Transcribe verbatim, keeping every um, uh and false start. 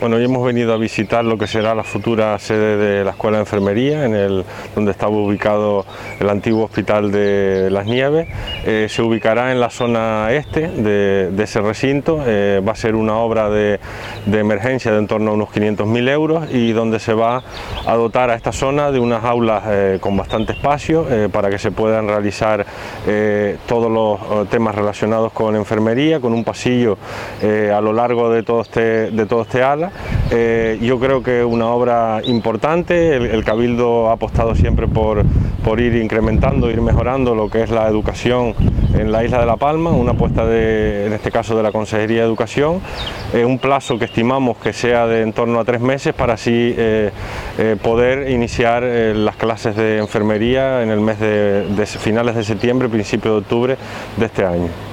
Bueno, hoy hemos venido a visitar lo que será la futura sede de la Escuela de Enfermería, en el, donde estaba ubicado el antiguo Hospital de Las Nieves. Eh, se ubicará en la zona este de, de ese recinto. Eh, va a ser una obra de, de emergencia de en torno a unos quinientos mil euros y donde se va a dotar a esta zona de unas aulas eh, con bastante espacio eh, para que se puedan realizar eh, todos los temas relacionados con enfermería, con un pasillo eh, a lo largo de todo este, de todo este ala. Eh, yo creo que es una obra importante. El, el Cabildo ha apostado siempre por, por ir incrementando, ir mejorando lo que es la educación en la isla de La Palma, una apuesta de, en este caso de la Consejería de Educación, eh, un plazo que estimamos que sea de en torno a tres meses para así eh, eh, poder iniciar eh, las clases de enfermería en el mes de, de finales de septiembre, principio de octubre de este año.